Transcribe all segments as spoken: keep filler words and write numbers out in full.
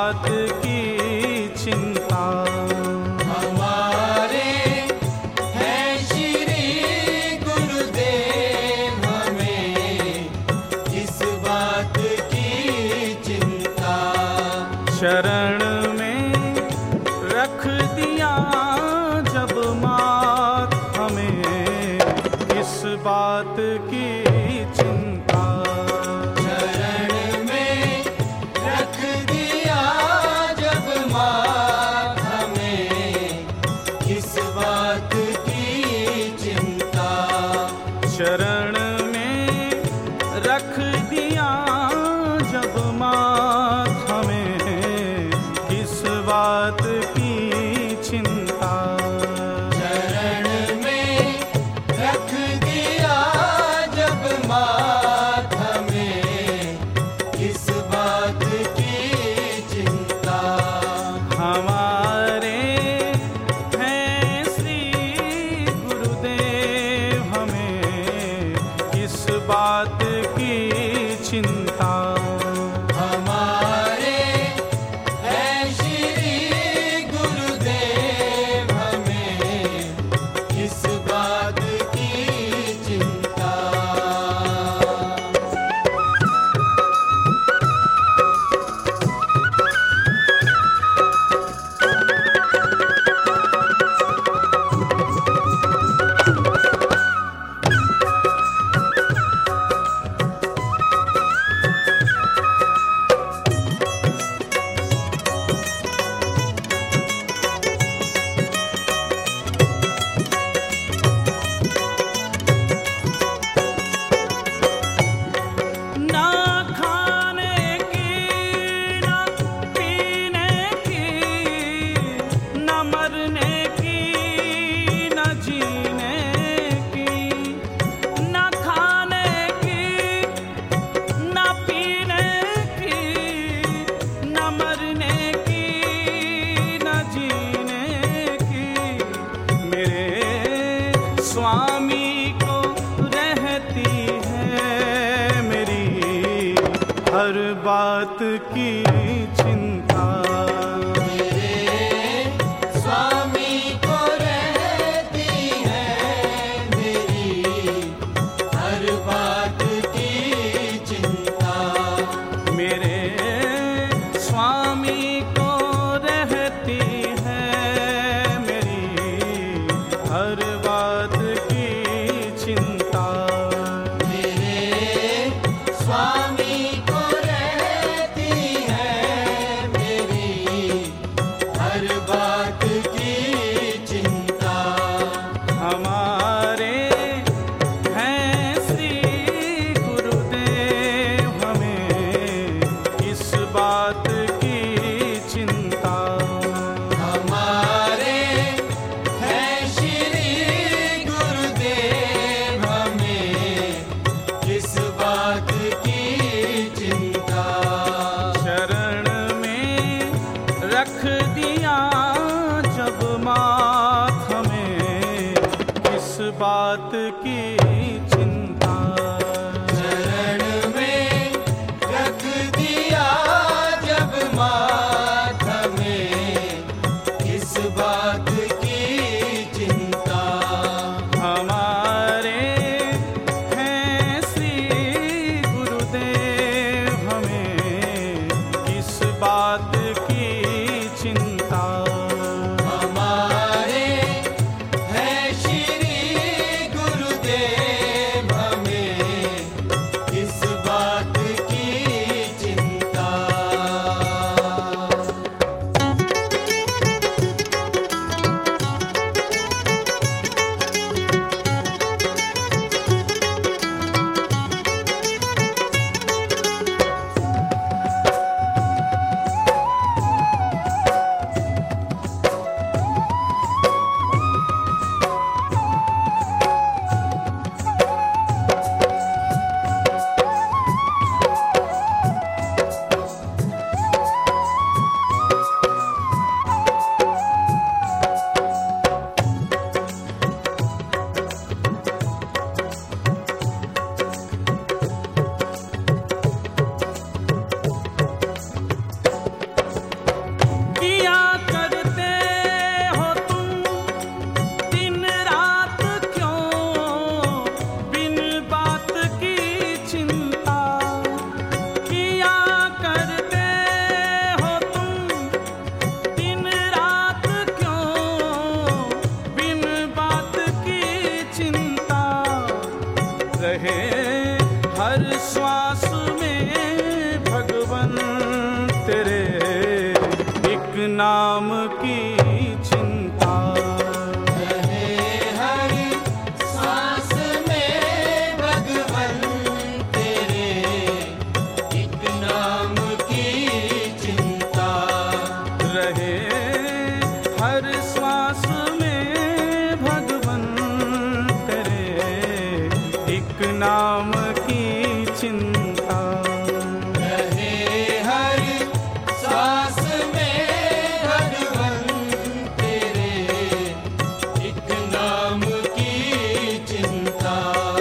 बात की चिंता। हमारे हैं श्री गुरुदेव, हमें इस बात की चिंता। शरण में रख दिया जब मात, हमें किस बात की चिंता। शरण में रख दिया जब मात, हमें किस बात की चिंता। शरण में रख दिया जब मात, हमें किस बात की चिंता। शरण में रख दिया जब मात, हमें किस बात की चिंता। हमारे हैं श्री गुरुदेव, हमें किस बात की चिंता। हमारे हैं श्री गुरुदेव, हमें किस बात की चिंता। ना खाने की ना पीने की, न मरने की न जीने की। न खाने की न पीने की, न मरने की न जीने की। मेरे स्वामी को रहती है मेरी हर बात की चिंता। मेरे स्वामी को रहती है मेरी हर बात की चिंता। मेरे स्वामी को रहती है मेरी हर बात की चिंता। मेरे स्वामी को रहती है मेरी हर बात की चिंता। हमारे हैं श्री गुरुदेव, हमें किस बात की चिंता। हमारे हैं श्री गुरुदेव, हमें किस बात की चिंता। शरण में रख दिया जब मात, हमें किस बात की चिंता। शरण में रख दिया जब मात, हमें किस बात की चिंता। हमारे हैं श्री गुरुदेव, हमें किस बात की चिंता। हमारे हैं श्री गुरुदेव, श्वास में भगवन तेरे एक नाम की चिंता। रहे हर सांस में भगवन तेरे एक नाम की चिंता। रहे हर श्वास में भगवन तेरे एक नाम की चिंता। रहे हर सांस में भगवन तेरे एक नाम की चिंता।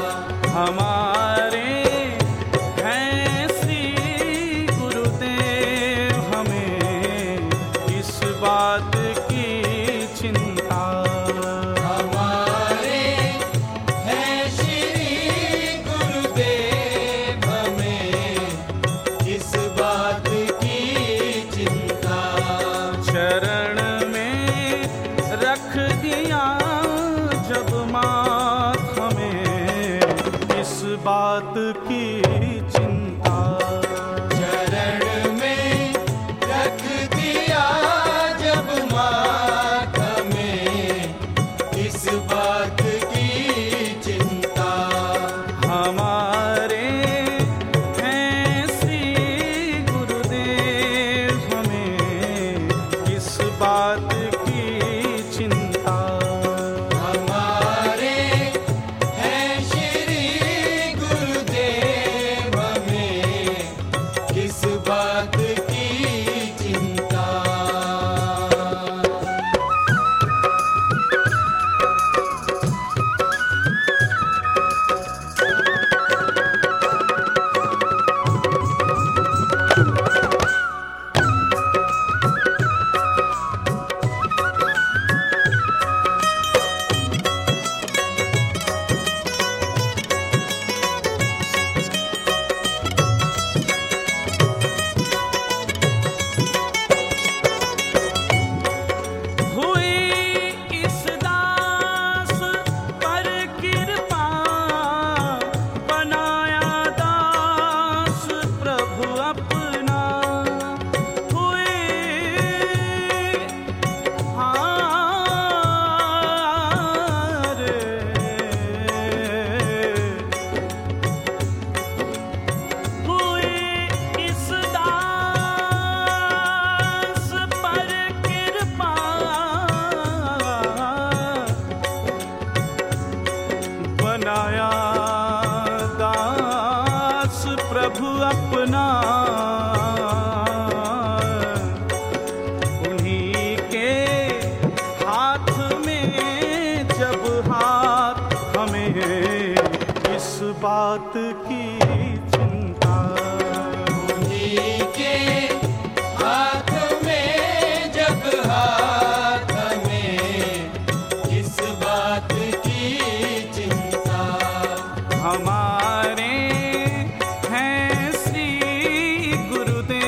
हमारे हैं श्री गुरुदेव हमें इस बात की चिंता। हमारे हैं श्री गुरुदेव हमें इस बात की चिंता। चरण में रख दिया जब माथ हमें इस बात की चिंता। चरण में रख दिया जब माथ में इस बात की चिंता। हमारे हैं श्री गुरुदेव हमें इस बात की चिंता। हमारे हैं श्री गुरुदेव हमें किस बात की चिंता। हुई इस दास पर कृपा बनाया दास प्रभु अपना। हुई हार हुई इस दास पर कृपा बनाया दास प्रभु अपना। उन्हीं के हाथ में जब हाथ हमें इस बात की चिंता। उन्हीं के हाथ में जब हाथ में इस बात की चिंता। हमारे हैं श्री गुरुदेव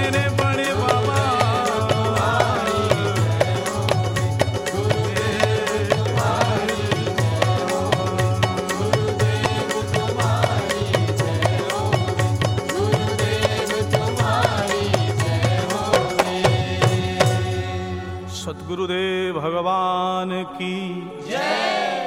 मेरे बड़े बाबा। सद्गुरुदेव भगवान की जय।